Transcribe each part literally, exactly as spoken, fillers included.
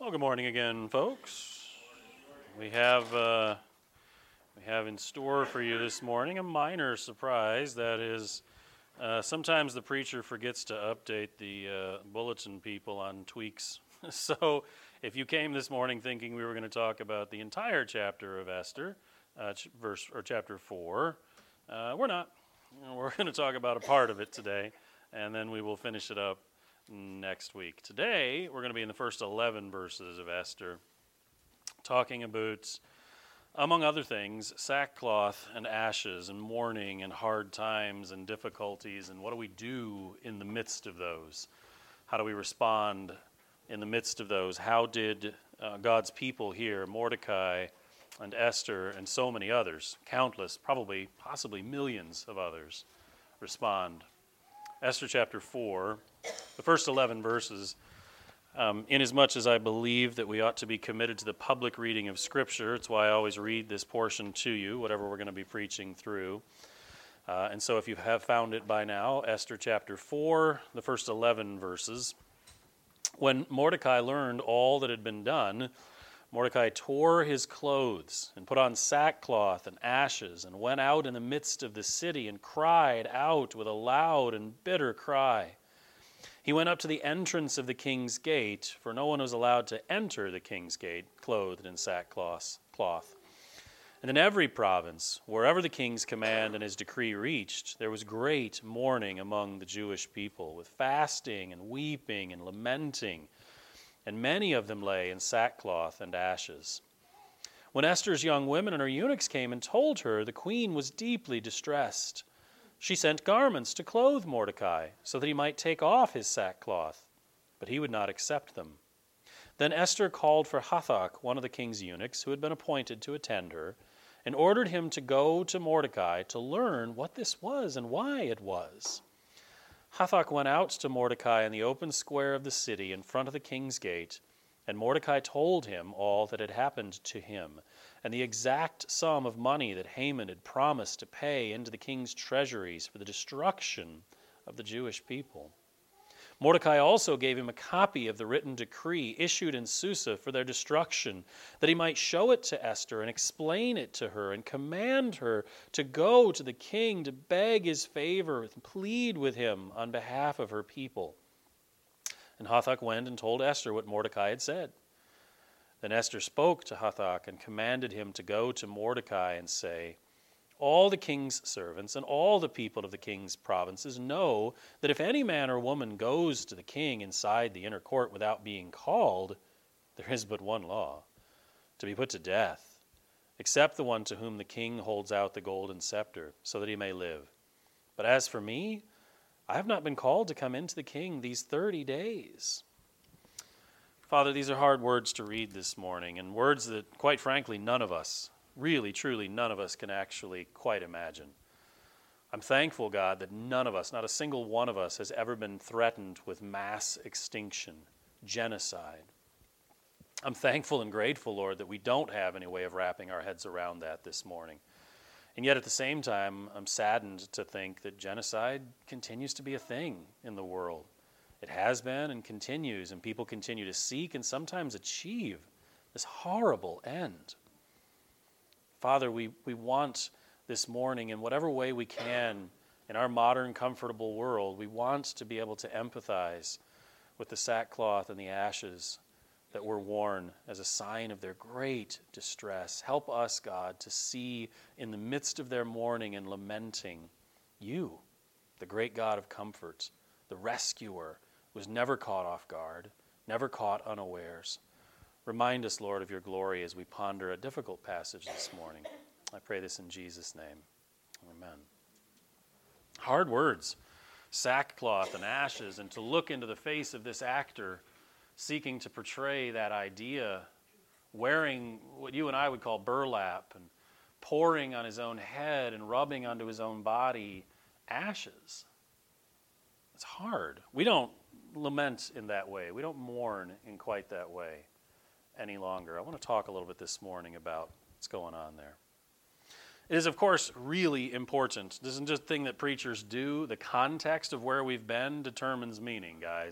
Well, good morning again, folks. We have uh, we have in store for you this morning a minor surprise. That is, uh, sometimes the preacher forgets to update the uh, bulletin people on tweaks. So, if you came this morning thinking we were going to talk about the entire chapter of Esther, uh, ch- verse or chapter four, uh, we're not. We're going to talk about a part of it today, and then we will finish it up next week. Today, we're going to be in the first eleven verses of Esther, talking about, among other things, sackcloth and ashes and mourning and hard times and difficulties, and what do we do in the midst of those? How do we respond in the midst of those? How did uh, God's people here, Mordecai and Esther and so many others, countless, probably, possibly millions of others, respond? Esther chapter four, the first eleven verses, um, inasmuch as I believe that we ought to be committed to the public reading of Scripture, it's why I always read this portion to you, whatever we're going to be preaching through. Uh, and so if you have found it by now, Esther chapter four, the first eleven verses. When Mordecai learned all that had been done, Mordecai tore his clothes and put on sackcloth and ashes and went out in the midst of the city and cried out with a loud and bitter cry. He went up to the entrance of the king's gate, for no one was allowed to enter the king's gate clothed in sackcloth. cloth. And in every province, wherever the king's command and his decree reached, there was great mourning among the Jewish people, with fasting and weeping and lamenting, and many of them lay in sackcloth and ashes. When Esther's young women and her eunuchs came and told her, the queen was deeply distressed. She sent garments to clothe Mordecai, so that he might take off his sackcloth, but he would not accept them. Then Esther called for Hathach, one of the king's eunuchs, who had been appointed to attend her, and ordered him to go to Mordecai to learn what this was and why it was. Hathach went out to Mordecai in the open square of the city in front of the king's gate, and Mordecai told him all that had happened to him, and the exact sum of money that Haman had promised to pay into the king's treasuries for the destruction of the Jewish people. Mordecai also gave him a copy of the written decree issued in Susa for their destruction, that he might show it to Esther and explain it to her and command her to go to the king to beg his favor and plead with him on behalf of her people. And Hathach went and told Esther what Mordecai had said. Then Esther spoke to Hathach and commanded him to go to Mordecai and say, all the king's servants and all the people of the king's provinces know that if any man or woman goes to the king inside the inner court without being called, there is but one law, to be put to death, except the one to whom the king holds out the golden scepter, so that he may live. But as for me, I have not been called to come into the king these thirty days. Father, these are hard words to read this morning, and words that, quite frankly, none of us Really, truly, none of us can actually quite imagine. I'm thankful, God, that none of us, not a single one of us, has ever been threatened with mass extinction, genocide. I'm thankful and grateful, Lord, that we don't have any way of wrapping our heads around that this morning. And yet at the same time, I'm saddened to think that genocide continues to be a thing in the world. It has been and continues, and people continue to seek and sometimes achieve this horrible end. Father, we, we want this morning, in whatever way we can, in our modern, comfortable world, we want to be able to empathize with the sackcloth and the ashes that were worn as a sign of their great distress. Help us, God, to see in the midst of their mourning and lamenting you, the great God of comfort, the rescuer, who was never caught off guard, never caught unawares. Remind us, Lord, of your glory as we ponder a difficult passage this morning. I pray this in Jesus' name. Amen. Hard words, sackcloth and ashes, and to look into the face of this actor seeking to portray that idea, wearing what you and I would call burlap and pouring on his own head and rubbing onto his own body ashes. It's hard. We don't lament in that way. We don't mourn in quite that way any longer. I want to talk a little bit this morning about what's going on there. It is, of course, really important. This isn't just a thing that preachers do. The context of where we've been determines meaning, guys.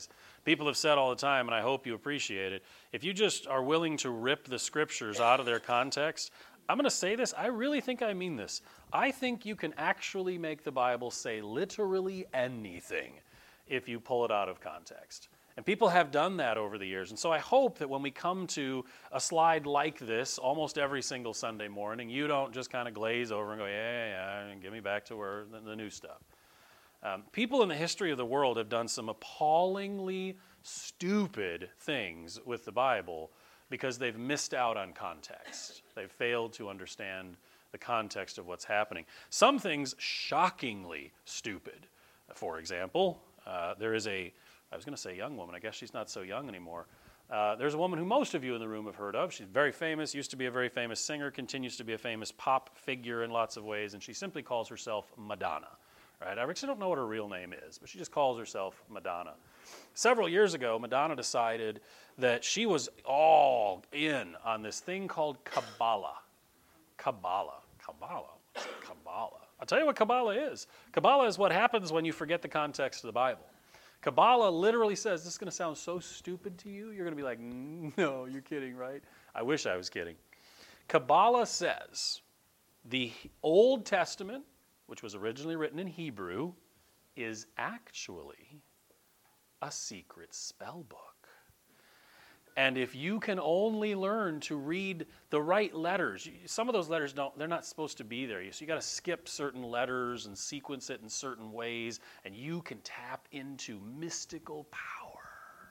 People have said all the time, and I hope you appreciate it, if you just are willing to rip the scriptures out of their context, I'm going to say this, I really think I mean this. I think you can actually make the Bible say literally anything if you pull it out of context. And people have done that over the years. And so I hope that when we come to a slide like this almost every single Sunday morning, you don't just kind of glaze over and go, yeah, yeah, yeah, and get me back to where the, the new stuff. Um, people in the history of the world have done some appallingly stupid things with the Bible because they've missed out on context. They've failed to understand the context of what's happening. Some things shockingly stupid. For example, uh, there is a I was going to say young woman. I guess she's not so young anymore. Uh, there's a woman who most of you in the room have heard of. She's very famous, used to be a very famous singer, continues to be a famous pop figure in lots of ways, and she simply calls herself Madonna. Right? I actually don't know what her real name is, but she just calls herself Madonna. Several years ago, Madonna decided that she was all in on this thing called Kabbalah. Kabbalah. Kabbalah. What's Kabbalah? I'll tell you what Kabbalah is. Kabbalah is what happens when you forget the context of the Bible. Kabbalah literally says, this is going to sound so stupid to you, you're going to be like, no, you're kidding, right? I wish I was kidding. Kabbalah says the Old Testament, which was originally written in Hebrew, is actually a secret spell book. And if you can only learn to read the right letters, some of those letters don't, they're not supposed to be there. So you got to skip certain letters and sequence it in certain ways, and you can tap into mystical power.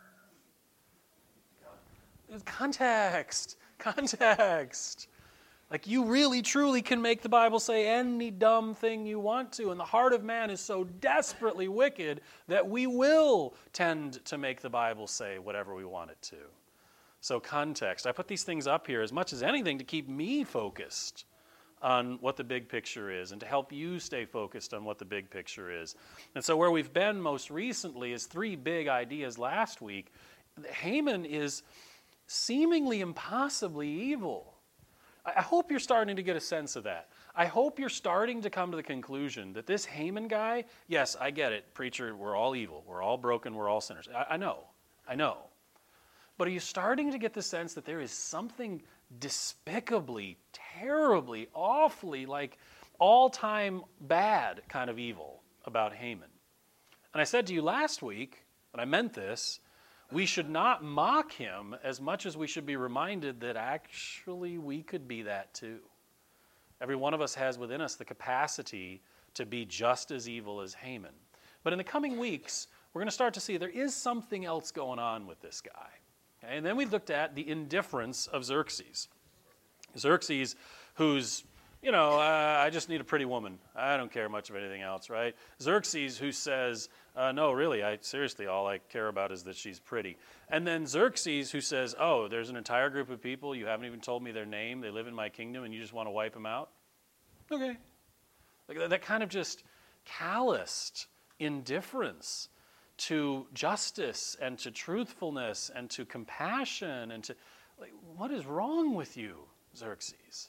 Context, context. Like you really, truly can make the Bible say any dumb thing you want to. And the heart of man is so desperately wicked that we will tend to make the Bible say whatever we want it to. So context. I put these things up here as much as anything to keep me focused on what the big picture is and to help you stay focused on what the big picture is. And so where we've been most recently is three big ideas last week. Haman is seemingly impossibly evil. I hope you're starting to get a sense of that. I hope you're starting to come to the conclusion that this Haman guy, yes, I get it, preacher, we're all evil, we're all broken, we're all sinners. I, I know, I know. But are you starting to get the sense that there is something despicably, terribly, awfully, like all-time bad kind of evil about Haman? And I said to you last week, and I meant this, we should not mock him as much as we should be reminded that actually we could be that too. Every one of us has within us the capacity to be just as evil as Haman. But in the coming weeks, we're going to start to see there is something else going on with this guy. Okay? And then we looked at the indifference of Xerxes. Xerxes, who's, you know, uh, I just need a pretty woman. I don't care much of anything else, right? Xerxes, who says, uh, no, really, I seriously, all I care about is that she's pretty. And then Xerxes, who says, oh, there's an entire group of people, you haven't even told me their name, they live in my kingdom, and you just want to wipe them out? Okay. Like that, that kind of just calloused indifference to justice and to truthfulness and to compassion and to, like, what is wrong with you, Xerxes?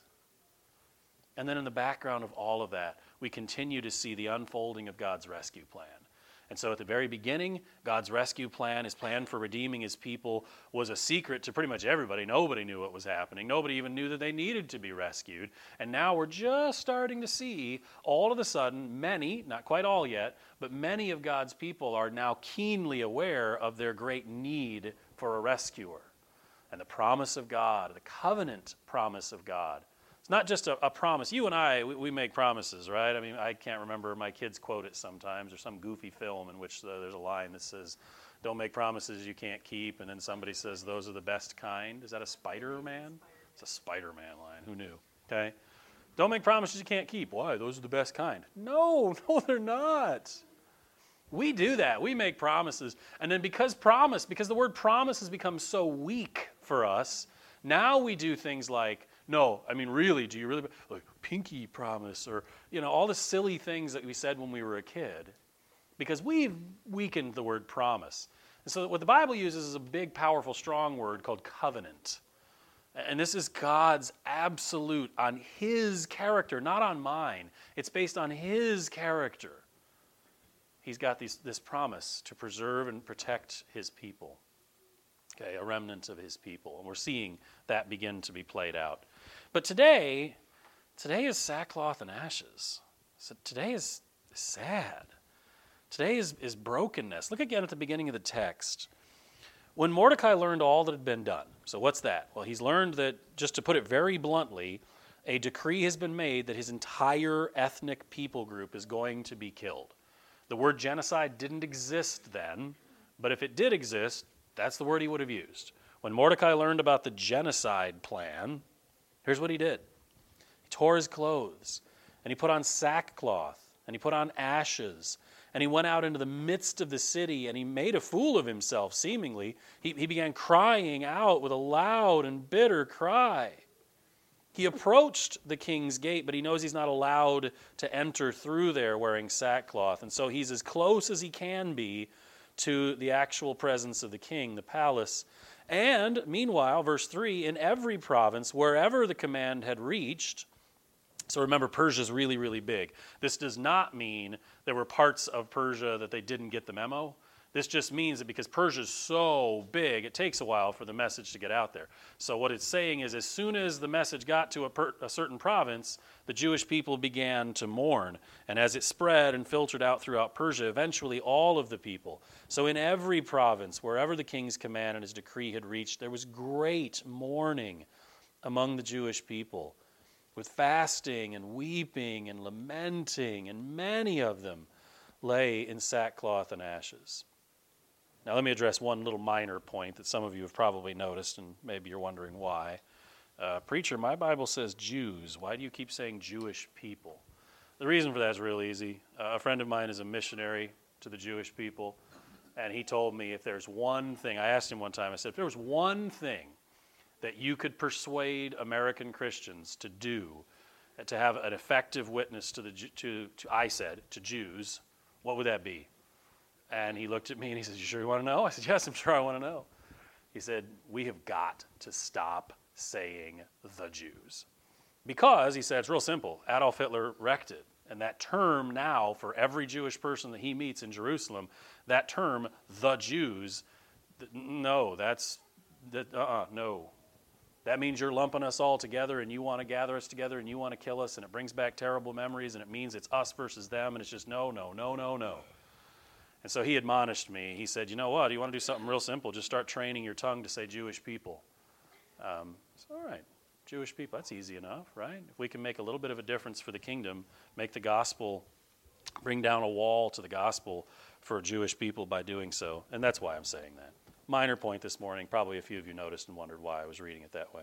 And then in the background of all of that, we continue to see the unfolding of God's rescue plan. And so at the very beginning, God's rescue plan, his plan for redeeming his people, was a secret to pretty much everybody. Nobody knew what was happening. Nobody even knew that they needed to be rescued. And now we're just starting to see, all of a sudden, many, not quite all yet, but many of God's people are now keenly aware of their great need for a rescuer. And the promise of God, the covenant promise of God. It's not just a, a promise. You and I, we, we make promises, right? I mean, I can't remember, my kids quote it sometimes, or some goofy film in which uh, there's a line that says, don't make promises you can't keep, and then somebody says, those are the best kind. Is that a Spider-Man? It's a Spider-Man line. Who knew? Okay? Don't make promises you can't keep. Why? Those are the best kind. No, no, they're not. We do that. We make promises. And then because promise, because the word promise has become so weak for us, now we do things like, no, I mean, really, do you really, like, pinky promise, or, you know, all the silly things that we said when we were a kid, because we've weakened the word promise. And so what the Bible uses is a big, powerful, strong word called covenant. And this is God's absolute on his character, not on mine. It's based on his character. he's got these, this promise to preserve and protect his people, okay, a remnant of his people. And we're seeing that begin to be played out. But today, today is sackcloth and ashes. So today is sad. Today is, is brokenness. Look again at the beginning of the text. When Mordecai learned all that had been done, so what's that? Well, he's learned that, just to put it very bluntly, a decree has been made that his entire ethnic people group is going to be killed. The word genocide didn't exist then, but if it did exist, that's the word he would have used. When Mordecai learned about the genocide plan, here's what he did. He tore his clothes, and he put on sackcloth, and he put on ashes, and he went out into the midst of the city, and he made a fool of himself, seemingly. He, he began crying out with a loud and bitter cry. He approached the king's gate, but he knows he's not allowed to enter through there wearing sackcloth, and so he's as close as he can be to the actual presence of the king, the palace. And meanwhile, verse three, in every province, wherever the command had reached, so remember, Persia's really, really big. This does not mean there were parts of Persia that they didn't get the memo. This just means that because Persia's so big, it takes a while for the message to get out there. So what it's saying is, as soon as the message got to a, per, a certain province, the Jewish people began to mourn. And as it spread and filtered out throughout Persia, eventually all of the people. So in every province, wherever the king's command and his decree had reached, there was great mourning among the Jewish people, with fasting and weeping and lamenting, and many of them lay in sackcloth and ashes. Now let me address one little minor point that some of you have probably noticed, and maybe you're wondering why. Uh, Preacher, my Bible says Jews. Why do you keep saying Jewish people? The reason for that is real easy. Uh, a friend of mine is a missionary to the Jewish people, and he told me if there's one thing, I asked him one time, I said, if there was one thing that you could persuade American Christians to do, to have an effective witness to the to, to I said to Jews, what would that be? And he looked at me and he said, "You sure you want to know?" I said, "Yes, I'm sure I want to know." He said, "We have got to stop saying the Jews." Because, he said, it's real simple. Adolf Hitler wrecked it. And that term now, for every Jewish person that he meets in Jerusalem, that term, the Jews, no, that's, that, uh-uh, no. That means you're lumping us all together, and you want to gather us together, and you want to kill us, and it brings back terrible memories, and it means it's us versus them, and it's just no, no, no, no, no. And so he admonished me. He said, you know what, you want to do something real simple? Just start training your tongue to say Jewish people. Um, so, all right, Jewish people, that's easy enough, right? If we can make a little bit of a difference for the kingdom, make the gospel, bring down a wall to the gospel for Jewish people by doing so. And that's why I'm saying that. Minor point this morning. Probably a few of you noticed and wondered why I was reading it that way.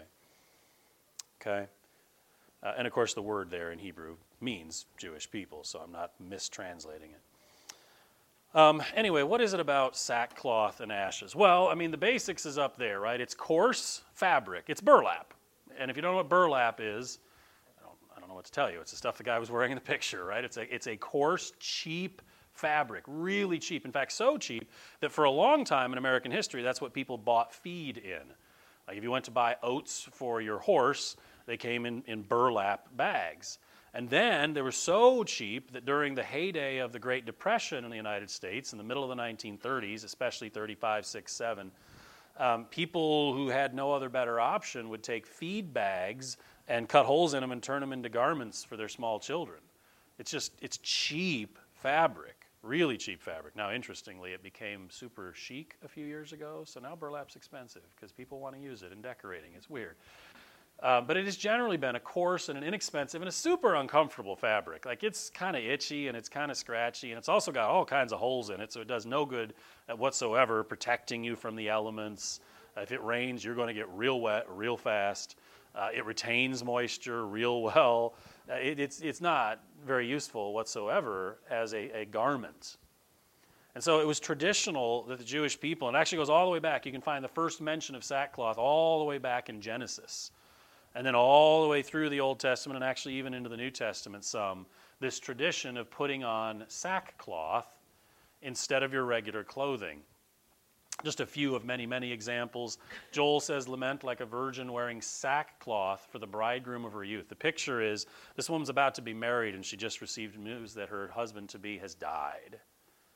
Okay? Uh, and of course, the word there in Hebrew means Jewish people, so I'm not mistranslating it. Um, anyway, what is it about sackcloth and ashes? Well, I mean, the basics is up there, right? It's coarse fabric. It's burlap. And if you don't know what burlap is, I don't, I don't know what to tell you. It's the stuff the guy was wearing in the picture, right? It's a, it's a coarse, cheap fabric, really cheap. In fact, so cheap that for a long time in American history, that's what people bought feed in. Like if you went to buy oats for your horse, they came in, in burlap bags. And then they were so cheap that during the heyday of the Great Depression in the United States, in the middle of the nineteen thirties, especially thirty-five, six, seven, um, people who had no other better option would take feed bags and cut holes in them and turn them into garments for their small children. It's just, it's cheap fabric. Really cheap fabric. Now, interestingly, it became super chic a few years ago, so now burlap's expensive because people want to use it in decorating. It's weird. Uh, but it has generally been a coarse and an inexpensive and a super uncomfortable fabric. Like, it's kind of itchy and it's kind of scratchy, and it's also got all kinds of holes in it, so it does no good whatsoever protecting you from the elements. Uh, if it rains, you're going to get real wet real fast. Uh, it retains moisture real well. Uh, it, it's, it's not very useful whatsoever as a, a garment. And so it was traditional that the Jewish people, and it actually goes all the way back. You can find the first mention of sackcloth all the way back in Genesis. And then all the way through the Old Testament and actually even into the New Testament some, this tradition of putting on sackcloth instead of your regular clothing. Just a few of many, many examples. Joel says, lament like a virgin wearing sackcloth for the bridegroom of her youth. The picture is this woman's about to be married and she just received news that her husband-to-be has died.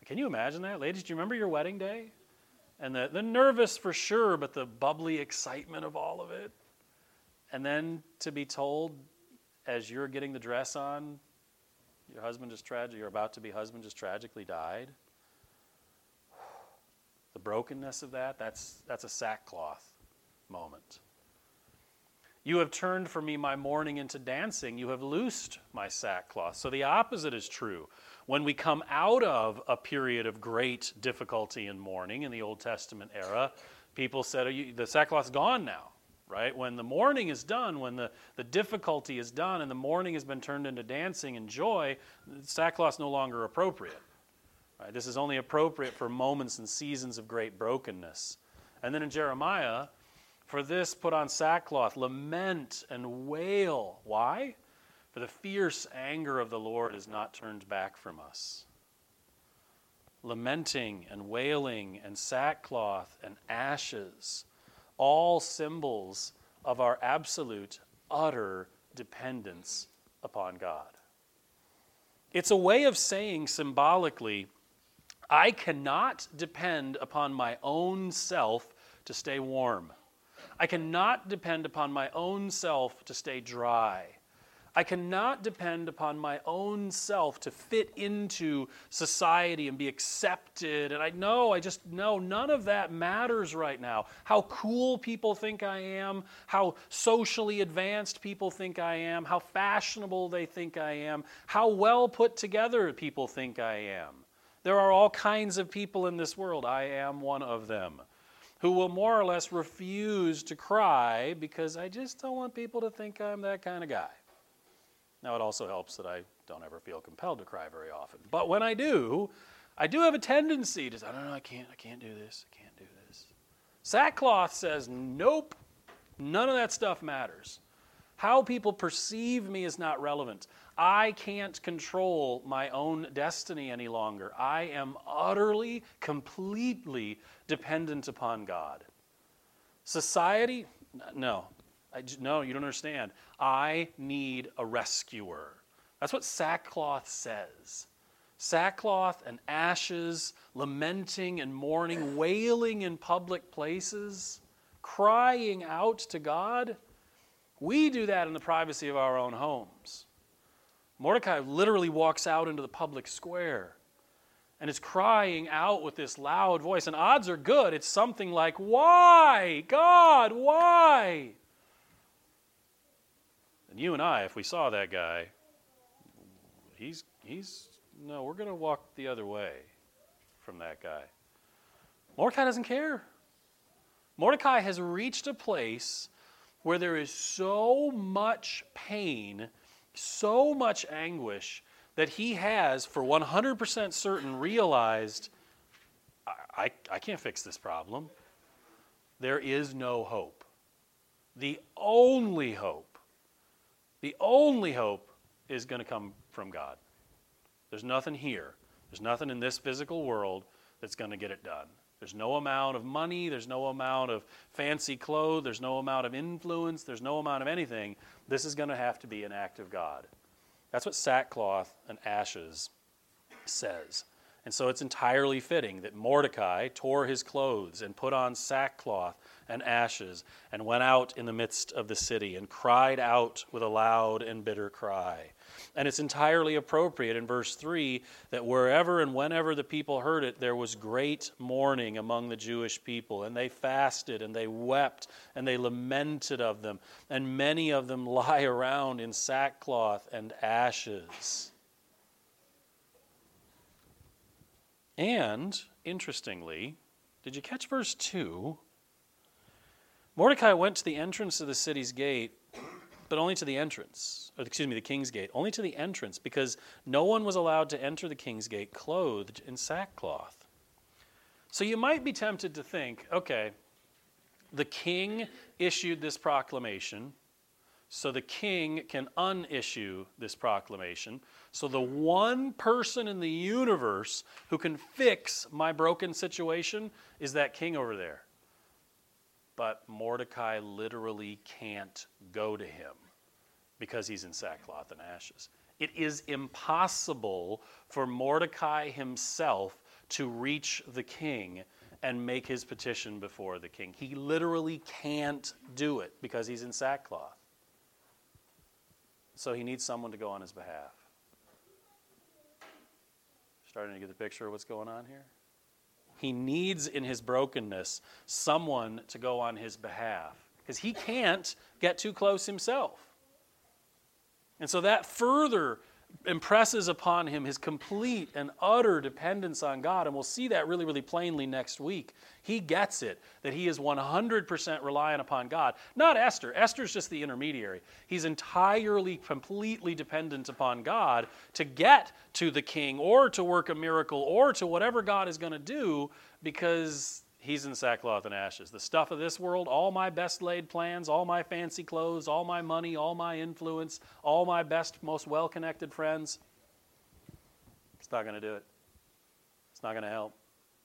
Can you imagine that? Ladies, do you remember your wedding day? And the, the nervous for sure, but the bubbly excitement of all of it. And then to be told as you're getting the dress on, your husband just tragic, you're about to be husband just tragically died. The brokenness of that, that's that's a sackcloth moment. You have turned for me my mourning into dancing. You have loosed my sackcloth. So the opposite is true. When we come out of a period of great difficulty and mourning in the Old Testament era, people said, Are you, the sackcloth's gone now, right? When the mourning is done, when the, the difficulty is done and the mourning has been turned into dancing and joy, sackcloth's no longer appropriate. Right? This is only appropriate for moments and seasons of great brokenness. And then in Jeremiah, for this, put on sackcloth, lament and wail. Why? For the fierce anger of the Lord is not turned back from us. Lamenting and wailing and sackcloth and ashes, all symbols of our absolute, utter dependence upon God. It's a way of saying symbolically, I cannot depend upon my own self to stay warm. I cannot depend upon my own self to stay dry. I cannot depend upon my own self to fit into society and be accepted. And I know, I just know none of that matters right now. How cool people think I am, how socially advanced people think I am, how fashionable they think I am, how well put together people think I am. There are all kinds of people in this world. I am one of them, who will more or less refuse to cry because I just don't want people to think I'm that kind of guy. Now, it also helps that I don't ever feel compelled to cry very often. But when I do, I do have a tendency to say, I don't know, I can't, I can't do this, I can't do this. Sackcloth says, nope, none of that stuff matters. How people perceive me is not relevant. I can't control my own destiny any longer. I am utterly, completely dependent upon God. Society? No. I, no, you don't understand. I need a rescuer. That's what sackcloth says. Sackcloth and ashes, lamenting and mourning, wailing in public places, crying out to God. We do that in the privacy of our own homes. Mordecai literally walks out into the public square and is crying out with this loud voice. And odds are good. It's something like, why? God, why? And you and I, if we saw that guy, he's, he's no, we're going to walk the other way from that guy. Mordecai doesn't care. Mordecai has reached a place where there is so much pain, so much anguish, that he has, for one hundred percent certain, realized, I, I, I can't fix this problem. There is no hope. The only hope, the only hope is going to come from God. There's nothing here. There's nothing in this physical world that's going to get it done. There's no amount of money, there's no amount of fancy clothes, there's no amount of influence, there's no amount of anything. This is going to have to be an act of God. That's what sackcloth and ashes says. And so it's entirely fitting that Mordecai tore his clothes and put on sackcloth and ashes and went out in the midst of the city and cried out with a loud and bitter cry. And it's entirely appropriate in verse three that wherever and whenever the people heard it, there was great mourning among the Jewish people. And they fasted and they wept and they lamented of them. And many of them lie around in sackcloth and ashes. And, interestingly, did you catch verse two? Mordecai went to the entrance of the city's gate, but only to the entrance. Or, excuse me, the king's gate. Only to the entrance, because no one was allowed to enter the king's gate clothed in sackcloth. So you might be tempted to think, okay, the king issued this proclamation, so the king can unissue this proclamation. So the one person in the universe who can fix my broken situation is that king over there. But Mordecai literally can't go to him because he's in sackcloth and ashes. It is impossible for Mordecai himself to reach the king and make his petition before the king. He literally can't do it because he's in sackcloth. So he needs someone to go on his behalf. Starting to get the picture of what's going on here? He needs, in his brokenness, someone to go on his behalf because he can't get too close himself. And so that further impresses upon him his complete and utter dependence on God. And we'll see that really, really plainly next week. He gets it, that he is one hundred percent reliant upon God. Not Esther. Esther's just the intermediary. He's entirely, completely dependent upon God to get to the king or to work a miracle or to whatever God is going to do because he's in sackcloth and ashes. The stuff of this world, all my best laid plans, all my fancy clothes, all my money, all my influence, all my best, most well-connected friends, it's not going to do it. It's not going to help.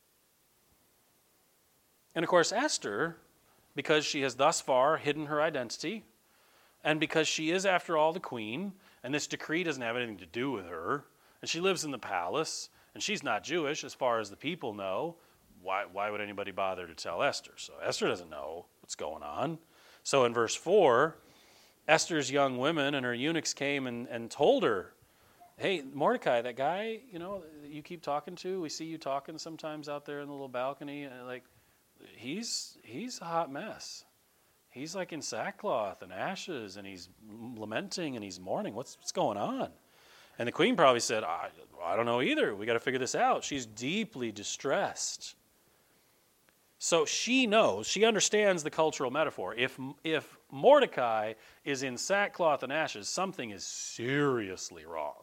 And of course, Esther, because she has thus far hidden her identity, and because she is, after all, the queen, and this decree doesn't have anything to do with her, and she lives in the palace, and she's not Jewish as far as the people know, Why, why would anybody bother to tell Esther? So Esther doesn't know what's going on. So in verse four, Esther's young women and her eunuchs came and, and told her, hey, Mordecai, that guy, you know, that you keep talking to, we see you talking sometimes out there in the little balcony, and like, he's he's a hot mess. He's like in sackcloth and ashes, and he's lamenting and he's mourning. What's, what's going on? And the queen probably said, I, I don't know either. We got to figure this out. She's deeply distressed. So she knows, she understands the cultural metaphor. If, if Mordecai is in sackcloth and ashes, something is seriously wrong.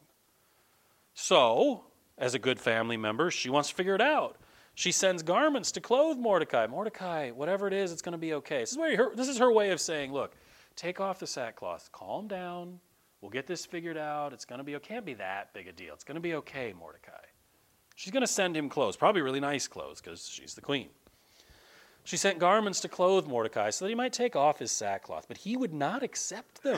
So, as a good family member, she wants to figure it out. She sends garments to clothe Mordecai. Mordecai, whatever it is, it's going to be okay. This is, where her, this is her way of saying, look, take off the sackcloth, calm down, we'll get this figured out, it's going to be, it can't be that big a deal. It's going to be okay, Mordecai. She's going to send him clothes, probably really nice clothes because she's the queen. She sent garments to clothe Mordecai so that he might take off his sackcloth, but he would not accept them.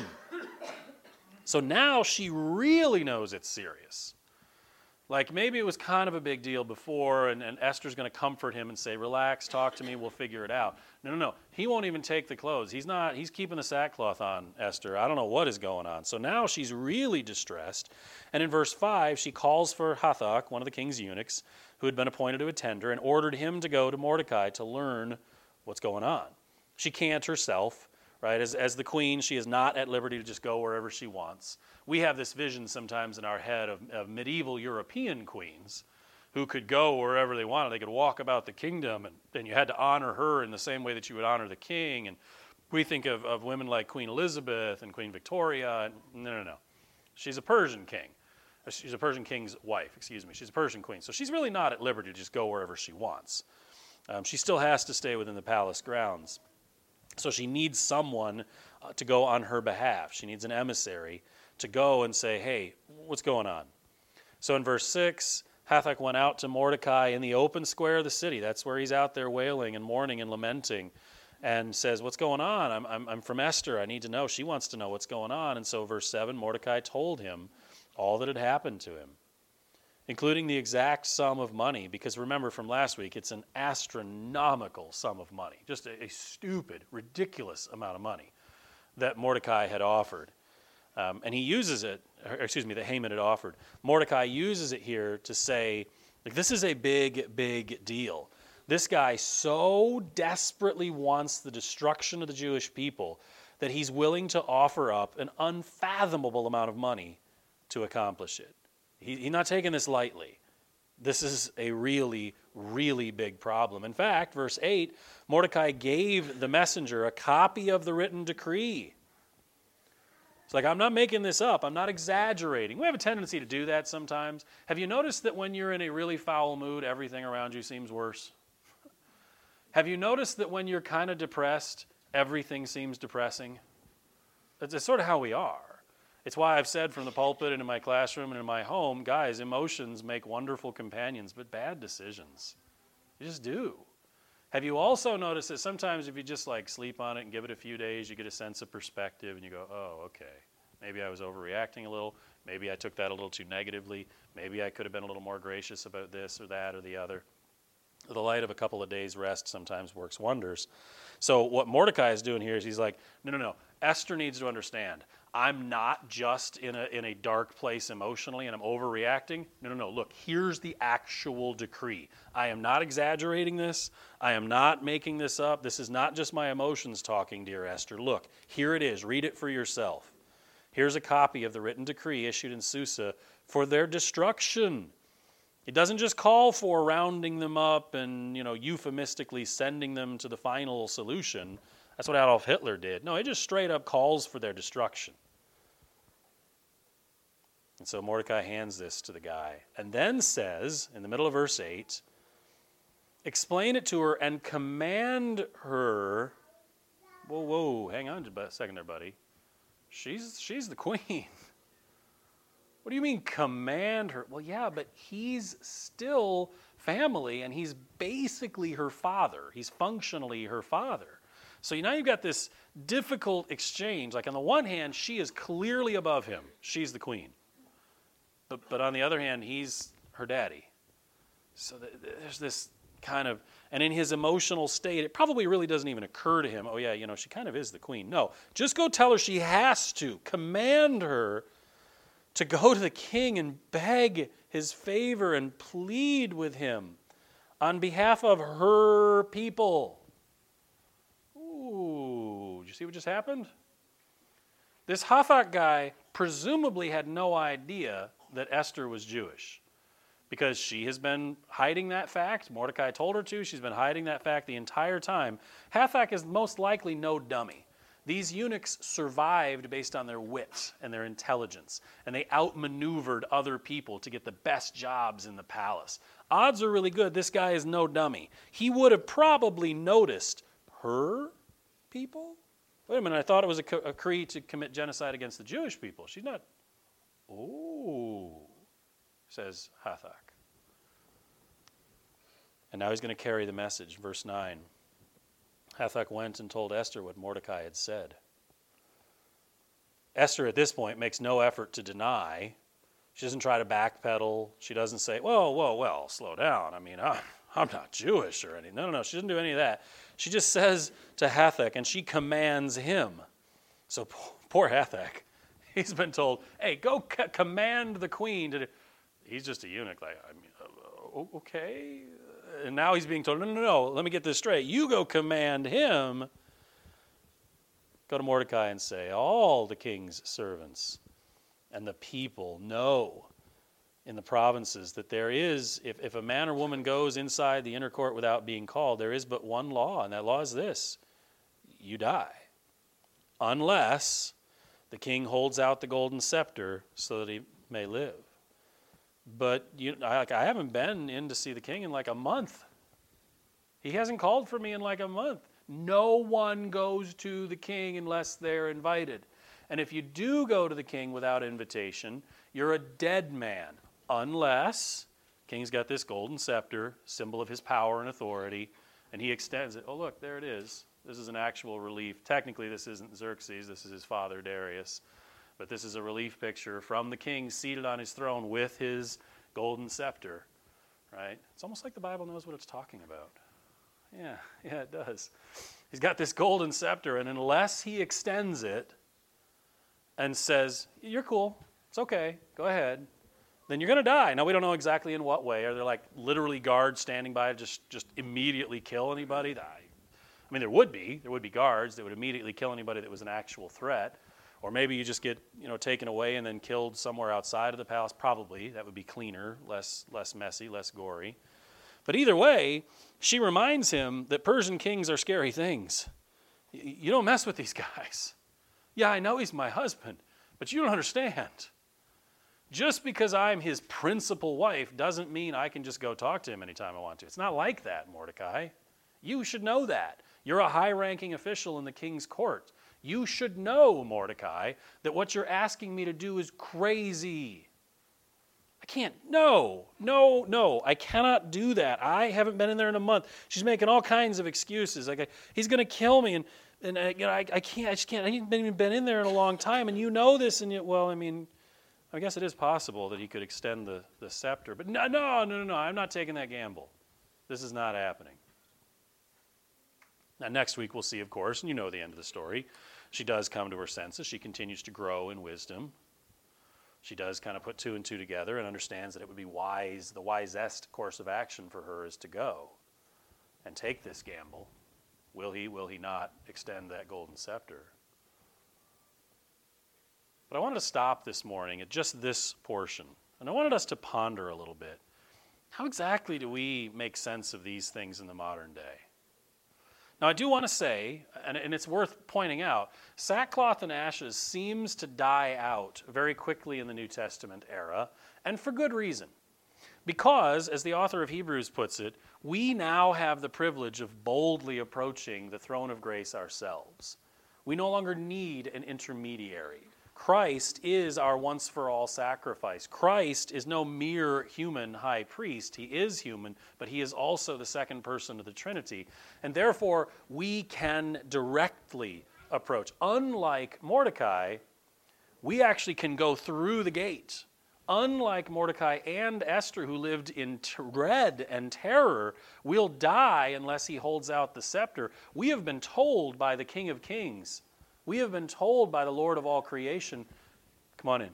So now she really knows it's serious. Like maybe it was kind of a big deal before, and, and Esther's going to comfort him and say, relax, talk to me, we'll figure it out. No, no, no. He won't even take the clothes. He's not, he's keeping the sackcloth on, Esther. I don't know what is going on. So now she's really distressed. And in verse five, she calls for Hathach, one of the king's eunuchs, who had been appointed to attend her, and ordered him to go to Mordecai to learn what's going on. She can't herself, right? As, as the queen, she is not at liberty to just go wherever she wants. We have this vision sometimes in our head of, of medieval European queens who could go wherever they wanted. They could walk about the kingdom, and, and you had to honor her in the same way that you would honor the king. And we think of, of women like Queen Elizabeth and Queen Victoria. And no, no, no. She's a Persian king. She's a Persian king's wife, excuse me. She's a Persian queen. So she's really not at liberty to just go wherever she wants. Um, she still has to stay within the palace grounds. So she needs someone uh, to go on her behalf. She needs an emissary to go and say, hey, what's going on? So in verse six, Hathach went out to Mordecai in the open square of the city. That's where he's out there wailing and mourning and lamenting, and says, what's going on? I'm, I'm, I'm from Esther. I need to know. She wants to know what's going on. And so verse seven, Mordecai told him all that had happened to him, including the exact sum of money, because remember from last week, it's an astronomical sum of money, just a, a stupid, ridiculous amount of money that Mordecai had offered. Um, and he uses it, or excuse me, that Haman had offered. Mordecai uses it here to say, like, this is a big, big deal. This guy so desperately wants the destruction of the Jewish people that he's willing to offer up an unfathomable amount of money to accomplish it. He, he's not taking this lightly. This is a really, really big problem. In fact, verse eight, Mordecai gave the messenger a copy of the written decree. It's like, I'm not making this up. I'm not exaggerating. We have a tendency to do that sometimes. Have you noticed that when you're in a really foul mood, everything around you seems worse? Have you noticed that when you're kind of depressed, everything seems depressing? It's, it's sort of how we are. It's why I've said from the pulpit and in my classroom and in my home, guys, emotions make wonderful companions, but bad decisions. You just do. Have you also noticed that sometimes if you just like sleep on it and give it a few days, you get a sense of perspective and you go, oh, okay, Maybe I was overreacting a little. Maybe I took that a little too negatively. Maybe I could have been a little more gracious about this or that or the other. The light of a couple of days' rest sometimes works wonders. So what Mordecai is doing here is he's like, no, no, no. Esther needs to understand. I'm not just in a in a dark place emotionally and I'm overreacting. No, no, no. Look, here's the actual decree. I am not exaggerating this. I am not making this up. This is not just my emotions talking, dear Esther. Look, here it is. Read it for yourself. Here's a copy of the written decree issued in Susa for their destruction. It doesn't just call for rounding them up and, you know, euphemistically sending them to the final solution. That's what Adolf Hitler did. No, it just straight up calls for their destruction. And so Mordecai hands this to the guy and then says, in the middle of verse eight, explain it to her and command her. Whoa, whoa, hang on a second there, buddy. She's, she's the queen. What do you mean command her? Well, yeah, but he's still family, and he's basically her father. He's functionally her father. So now you've got this difficult exchange. Like on the one hand, she is clearly above him. She's the queen. But, but on the other hand, he's her daddy. So there's this kind of, and in his emotional state, it probably really doesn't even occur to him, oh yeah, you know, she kind of is the queen. No, just go tell her she has to. Command her to go to the king and beg his favor and plead with him on behalf of her people. Ooh, did you see what just happened? This Hathach guy presumably had no idea that Esther was Jewish because she has been hiding that fact. Mordecai told her to. She's been hiding that fact the entire time. Hathach is most likely no dummy. These eunuchs survived based on their wit and their intelligence, and they outmaneuvered other people to get the best jobs in the palace. Odds are really good this guy is no dummy. He would have probably noticed her people? Wait a minute, I thought it was a decree to commit genocide against the Jewish people. She's not. Oh, says Hathach. And now he's going to carry the message. Verse nine. Hathach went and told Esther what Mordecai had said. Esther at this point makes no effort to deny. She doesn't try to backpedal. She doesn't say, whoa, whoa, well, slow down. I mean, I'm, I'm not Jewish or anything. No, no, no. She doesn't do any of that. She just says to Hathach, and she commands him. So poor Hathach, he's been told, hey, go c- command the queen to do. He's just a eunuch. Like, I mean, uh, okay. And now he's being told, no, no, no, let me get this straight. You go command him. Go to Mordecai and say, all the king's servants and the people know in the provinces that there is, if, if a man or woman goes inside the inner court without being called, there is but one law, and that law is this: you die. Unless the king holds out the golden scepter so that he may live. But you, I, like, I haven't been in to see the king in like a month. He hasn't called for me in like a month. No one goes to the king unless they're invited. And if you do go to the king without invitation, you're a dead man. Unless king's got this golden scepter, symbol of his power and authority, and he extends it. Oh, look, there it is. This is an actual relief. Technically, this isn't Xerxes. This is his father, Darius. But this is a relief picture from the king seated on his throne with his golden scepter, right? It's almost like the Bible knows what it's talking about. Yeah, yeah, it does. He's got this golden scepter, and unless he extends it and says, you're cool, it's okay, go ahead, then you're going to die. Now, we don't know exactly in what way. Are there like literally guards standing by to just, just immediately kill anybody? I, I mean, there would be. There would be guards that would immediately kill anybody that was an actual threat. Or maybe you just get, you know, taken away and then killed somewhere outside of the palace. Probably. That would be cleaner, less less messy, less gory. But either way, she reminds him that Persian kings are scary things. You don't mess with these guys. Yeah, I know he's my husband, but you don't understand. Just because I'm his principal wife doesn't mean I can just go talk to him anytime I want to. It's not like that, Mordecai. You should know that. You're a high-ranking official in the king's court. You should know, Mordecai, that what you're asking me to do is crazy. I can't. No, no, no. I cannot do that. I haven't been in there in a month. She's making all kinds of excuses. Like, I, he's going to kill me, and and I, you know, I, I can't. I just can't. I haven't even been in there in a long time, and you know this. And yet, well, I mean, I guess it is possible that he could extend the the scepter. But no, no, no, no, no. I'm not taking that gamble. This is not happening. Now, next week we'll see, of course, and you know the end of the story. She does come to her senses. She continues to grow in wisdom. She does kind of put two and two together and understands that it would be wise, the wisest course of action for her is to go and take this gamble. Will he, will he not extend that golden scepter? But I wanted to stop this morning at just this portion, and I wanted us to ponder a little bit. How exactly do we make sense of these things in the modern day? Now, I do want to say, and, and it's worth pointing out, sackcloth and ashes seems to die out very quickly in the New Testament era, and for good reason. Because, as the author of Hebrews puts it, we now have the privilege of boldly approaching the throne of grace ourselves. We no longer need an intermediary. Christ is our once-for-all sacrifice. Christ is no mere human high priest. He is human, but he is also the second person of the Trinity. And therefore, we can directly approach. Unlike Mordecai, we actually can go through the gate. Unlike Mordecai and Esther, who lived in dread and terror, we'll die unless he holds out the scepter. We have been told by the King of Kings, we have been told by the Lord of all creation, come on in.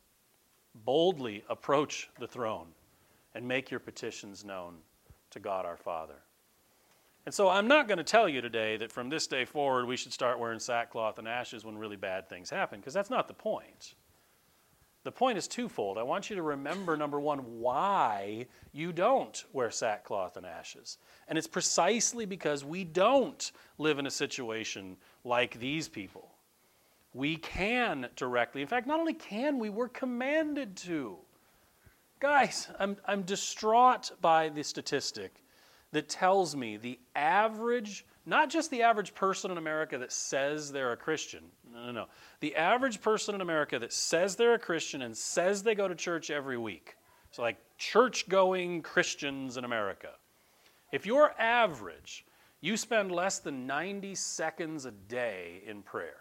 Boldly approach the throne and make your petitions known to God our Father. And so I'm not going to tell you today that from this day forward we should start wearing sackcloth and ashes when really bad things happen, because that's not the point. The point is twofold. I want you to remember, number one, why you don't wear sackcloth and ashes. And it's precisely because we don't live in a situation like these people. We can directly, in fact, not only can we, we're commanded to. Guys, I'm, I'm distraught by the statistic that tells me the average, not just the average person in America that says they're a Christian. No, no, no. The average person in America that says they're a Christian and says they go to church every week. So like church-going Christians in America. If you're average, you spend less than ninety seconds a day in prayer.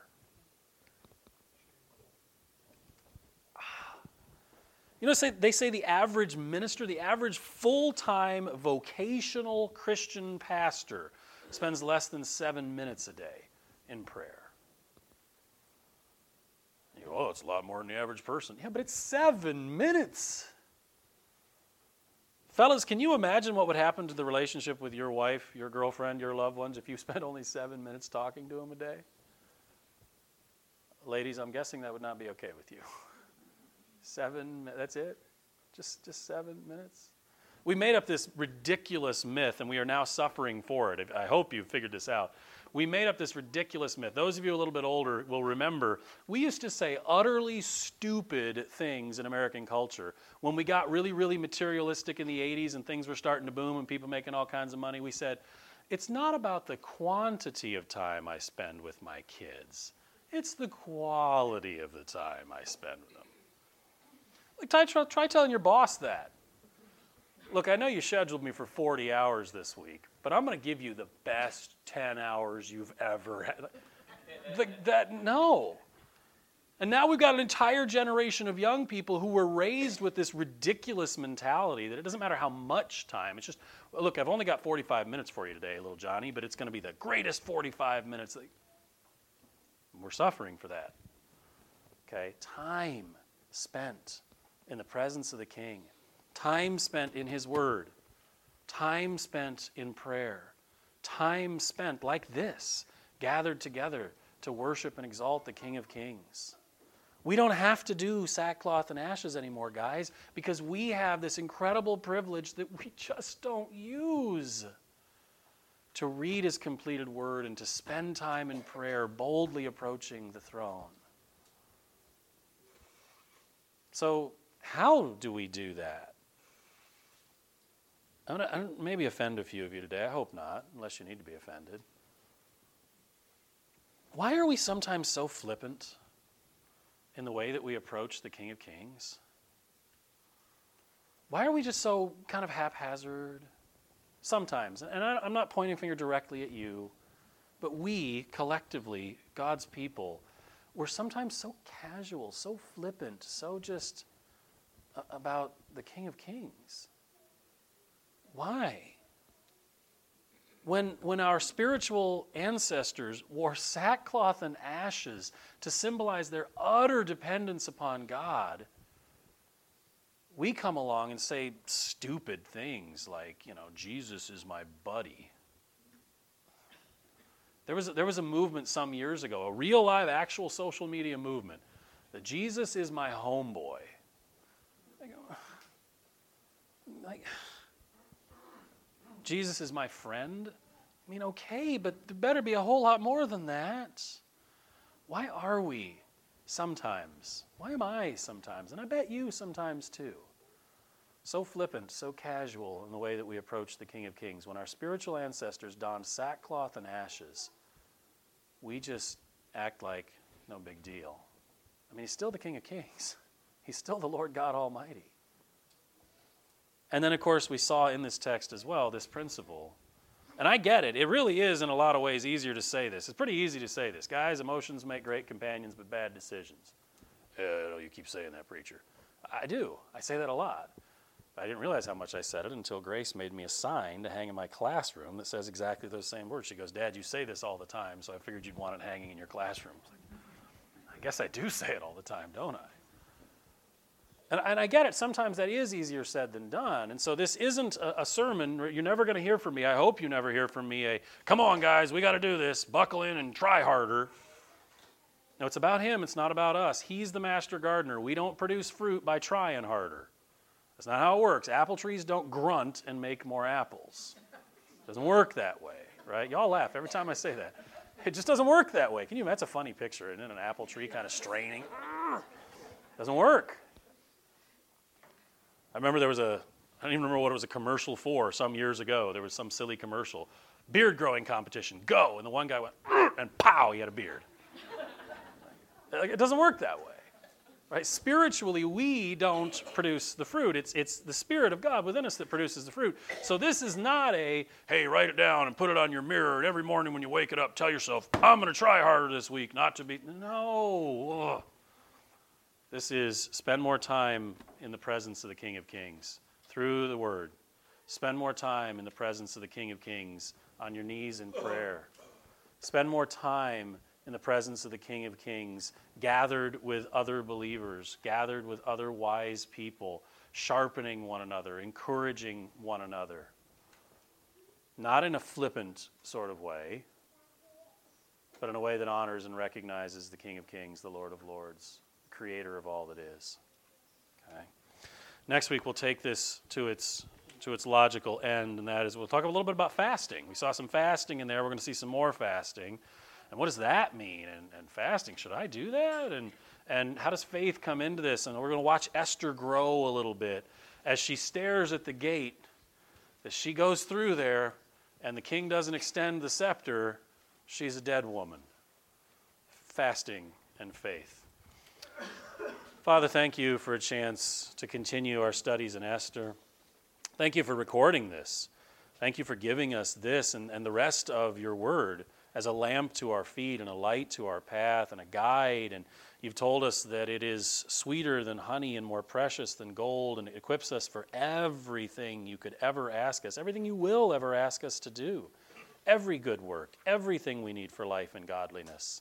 You know, they say the average minister, the average full-time vocational Christian pastor spends less than seven minutes a day in prayer. You go, oh, it's a lot more than the average person. Yeah, but it's seven minutes. Fellas, can you imagine what would happen to the relationship with your wife, your girlfriend, your loved ones if you spent only seven minutes talking to them a day? Ladies, I'm guessing that would not be okay with you. Seven, that's it? Just, just seven minutes? We made up this ridiculous myth, and we are now suffering for it. I hope you've figured this out. We made up this ridiculous myth. Those of you a little bit older will remember, we used to say utterly stupid things in American culture. When we got really, really materialistic in the eighties and things were starting to boom and people making all kinds of money, we said, it's not about the quantity of time I spend with my kids. It's the quality of the time I spend with them. Like, try, try, try telling your boss that. Look, I know you scheduled me for forty hours this week, but I'm going to give you the best ten hours you've ever had. The, that, no. And now we've got an entire generation of young people who were raised with this ridiculous mentality that it doesn't matter how much time. It's just, look, I've only got forty-five minutes for you today, little Johnny, but it's going to be the greatest forty-five minutes. We're suffering for that. Okay? Time spent in the presence of the King. Time spent in His Word. Time spent in prayer. Time spent like this, gathered together to worship and exalt the King of Kings. We don't have to do sackcloth and ashes anymore, guys, because we have this incredible privilege that we just don't use. To read His completed Word and to spend time in prayer, boldly approaching the throne. So, how do we do that? I'm gonna, I'm maybe offend a few of you today. I hope not, unless you need to be offended. Why are we sometimes so flippant in the way that we approach the King of Kings? Why are we just so kind of haphazard? Sometimes, and I, I'm not pointing a finger directly at you, but we, collectively, God's people, we're sometimes so casual, so flippant, so just uh, about the King of Kings. Why? When, when our spiritual ancestors wore sackcloth and ashes to symbolize their utter dependence upon God, we come along and say stupid things like, you know, Jesus is my buddy. There was a, there was a movement some years ago, a real live actual social media movement, that Jesus is my homeboy. I go, like, Jesus is my friend? I mean, okay, but there better be a whole lot more than that. Why are we sometimes? Why am I sometimes? And I bet you sometimes too. So flippant, so casual in the way that we approach the King of Kings. When our spiritual ancestors donned sackcloth and ashes, we just act like no big deal. I mean, he's still the King of Kings. He's still the Lord God Almighty. And then, of course, we saw in this text as well this principle. And I get it. It really is, in a lot of ways, easier to say this. It's pretty easy to say this. Guys, emotions make great companions, but bad decisions. Uh, you keep saying that, preacher. I do. I say that a lot. I didn't realize how much I said it until Grace made me a sign to hang in my classroom that says exactly those same words. She goes, Dad, you say this all the time, so I figured you'd want it hanging in your classroom. I, like, I guess I do say it all the time, don't I? And, and I get it. Sometimes that is easier said than done. And so this isn't a, a sermon. You're never going to hear from me. I hope you never hear from me a, come on, guys, we got to do this. Buckle in and try harder. No, it's about him. It's not about us. He's the master gardener. We don't produce fruit by trying harder. That's not how it works. Apple trees don't grunt and make more apples. It doesn't work that way, right? Y'all laugh every time I say that. It just doesn't work that way. Can you imagine? That's a funny picture, isn't it? An apple tree kind of straining. Doesn't work. I remember there was a, I don't even remember what it was a commercial for some years ago. There was some silly commercial. Beard growing competition, go. And the one guy went, and pow, he had a beard. It doesn't work that way. Right? Spiritually, we don't produce the fruit. It's, it's the Spirit of God within us that produces the fruit. So this is not a, hey, write it down and put it on your mirror, and every morning when you wake it up, tell yourself, I'm going to try harder this week, not to be, no. Ugh. This is spend more time in the presence of the King of Kings through the Word. Spend more time in the presence of the King of Kings on your knees in prayer. Spend more time in the presence of the King of Kings, gathered with other believers, gathered with other wise people, sharpening one another, encouraging one another. Not in a flippant sort of way, but in a way that honors and recognizes the King of Kings, the Lord of Lords, creator of all that is. Okay. Next week we'll take this to its to its logical end, and that is we'll talk a little bit about fasting. We saw some fasting in there. We're going to see some more fasting. And what does that mean? And, and fasting, should I do that? And and how does faith come into this? And we're going to watch Esther grow a little bit as she stares at the gate, as she goes through there, and the king doesn't extend the scepter, she's a dead woman. Fasting and faith. Father, thank you for a chance to continue our studies in Esther. Thank you for recording this. Thank you for giving us this and, and the rest of your word as a lamp to our feet and a light to our path and a guide. And you've told us that it is sweeter than honey and more precious than gold, and it equips us for everything you could ever ask us, everything you will ever ask us to do, every good work, everything we need for life and godliness.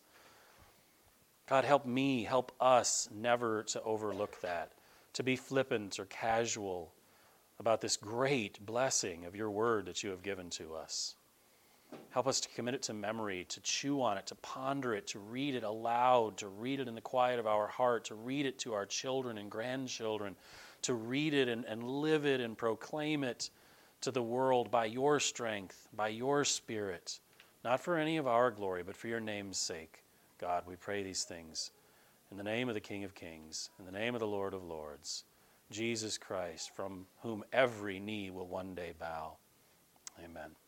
God, help me, help us never to overlook that, to be flippant or casual about this great blessing of your word that you have given to us. Help us to commit it to memory, to chew on it, to ponder it, to read it aloud, to read it in the quiet of our heart, to read it to our children and grandchildren, to read it and, and live it and proclaim it to the world by your strength, by your Spirit, not for any of our glory, but for your name's sake. God, we pray these things in the name of the King of Kings, in the name of the Lord of Lords, Jesus Christ, from whom every knee will one day bow. Amen.